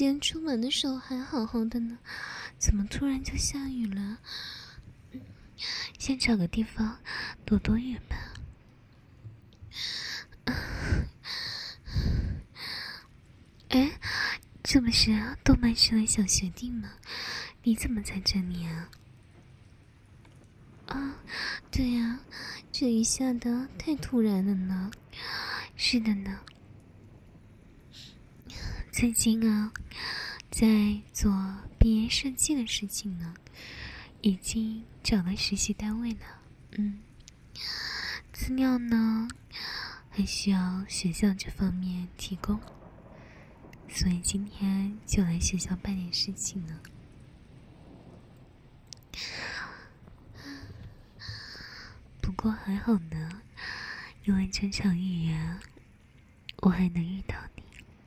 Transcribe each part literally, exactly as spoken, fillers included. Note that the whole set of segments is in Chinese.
今天出门的时候还好好的呢，怎么突然就下雨了？先找个地方躲躲雨吧。哎，这不是动漫社的小学弟吗？你怎么在这里啊？啊，对呀，这雨下的太突然了呢。是的呢。最近啊，在做毕业设计的事情呢，已经找到实习单位了。嗯，资料呢还需要学校这方面提供，所以今天就来学校办点事情呢。不过还好呢，因为这场雨啊，我还能遇到你。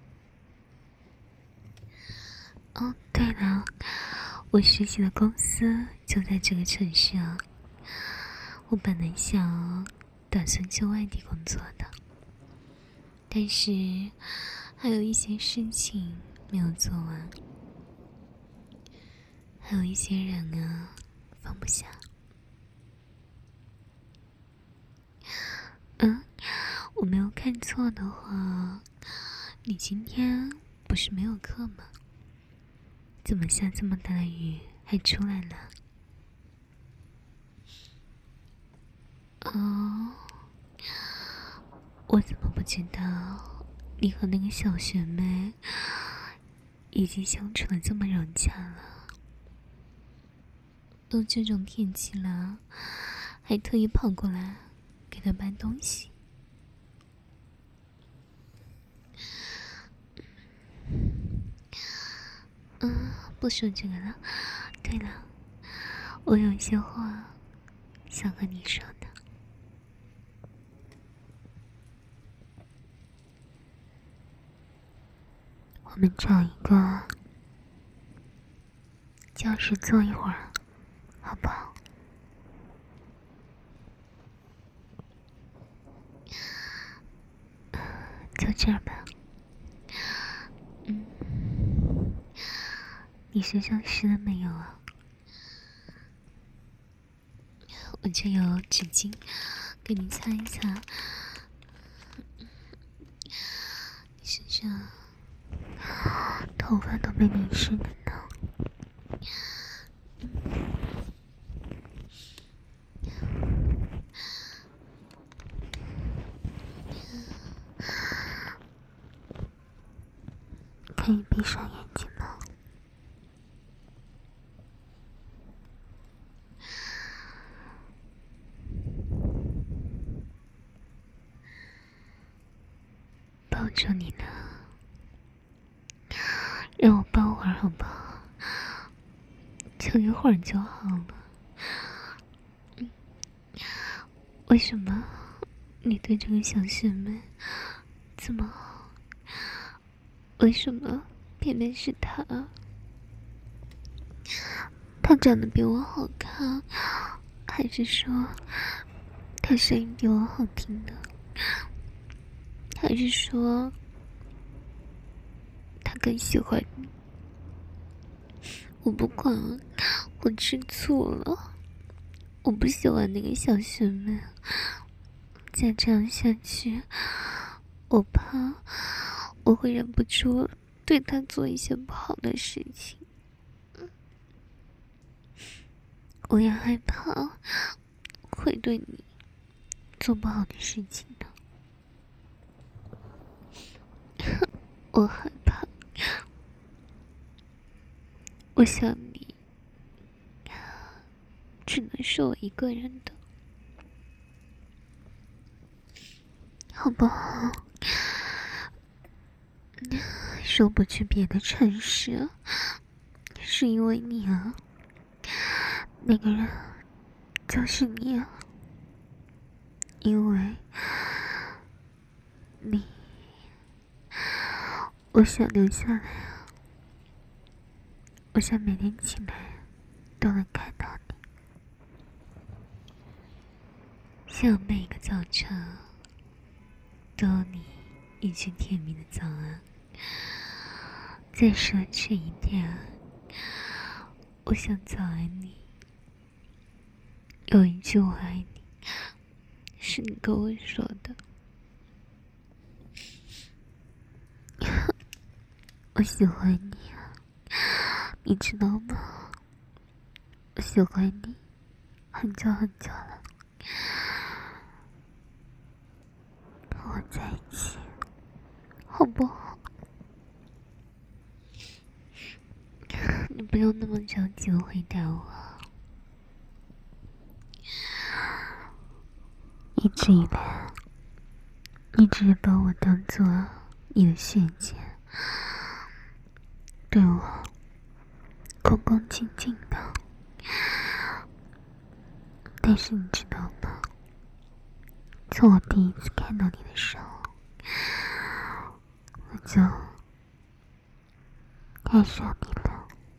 哦，对了，我实习的公司就在这个城市啊。我本来想打算去外地工作的，但是还有一些事情没有做完，还有一些人啊放不下。嗯，我没有看错的话，你今天不是没有课吗？怎么下这么大的雨还出来了？哦，我怎么不知道你和那个小学妹已经相处得这么融洽了？都这种天气了，还特意跑过来给她搬东西。嗯，不说这个了。对了，我有一些话想和你说的。我们找一个教室坐一会儿，好不好？就这儿吧。嗯，你身上湿了没有啊？我这有纸巾，给你擦一擦。你身上头发都被淋湿了呢。可以闭上眼睛吗？抱住你了，让我抱会儿好不好？就一会儿就好了。为什么你对这个小学妹这么好？为什么偏偏是她？她长得比我好看，还是说她声音比我好听呢？还是说她更喜欢你？我不管，我吃醋了。我不喜欢那个小学妹，再这样下去，我怕我会忍不住对她做一些不好的事情。我也害怕会对你做不好的事情的。我害怕，我想你只能是我一个人的，好不好？说不去别的城市，是因为你啊，那个人就是你啊，因为你，我想留下来啊，我想每天起来都能看到你，想每个早晨都有你一句甜蜜的早安， 再奢侈一点，我想早爱你。有一句我爱你，是你跟我说的。我喜欢你啊，你知道吗？我喜欢你很久很久了，跟我在一起好不好？你不用那么着急的回答我。一直以来，你只是把我当做你的世界，对我恭恭敬敬的。但是你知道吗？从我第一次看到你的时候，我就爱上你了。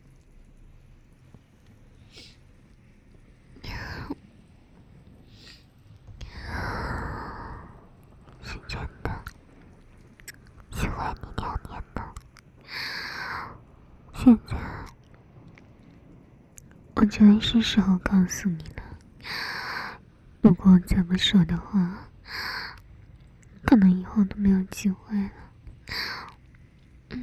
是真的，喜欢你两年了。现在，我觉得是时候告诉你了。如果我再不说的话，可能以后都没有机会了。嗯。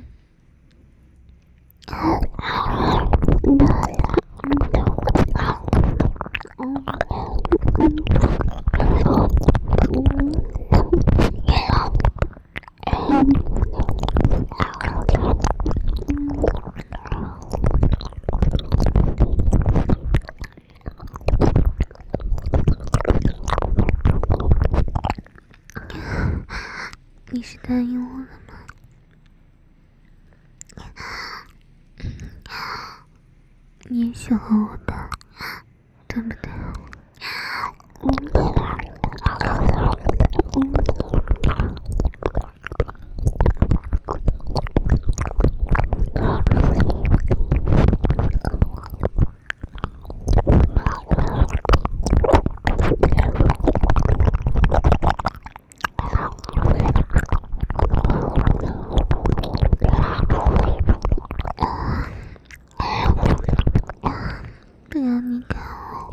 你是答应我了吗？你也喜欢我的，对不对？不要你看我。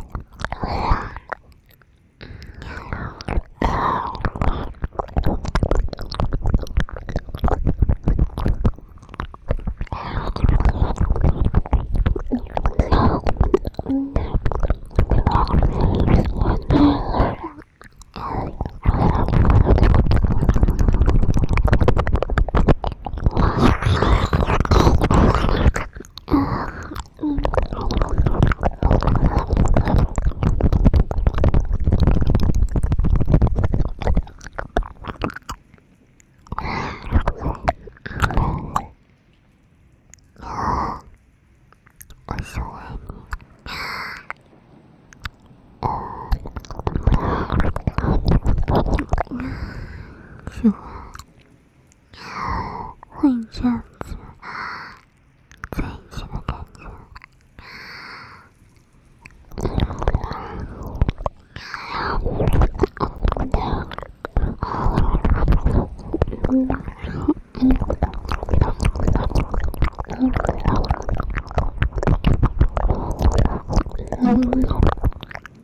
喜欢和你这样子在一起的感觉。嗯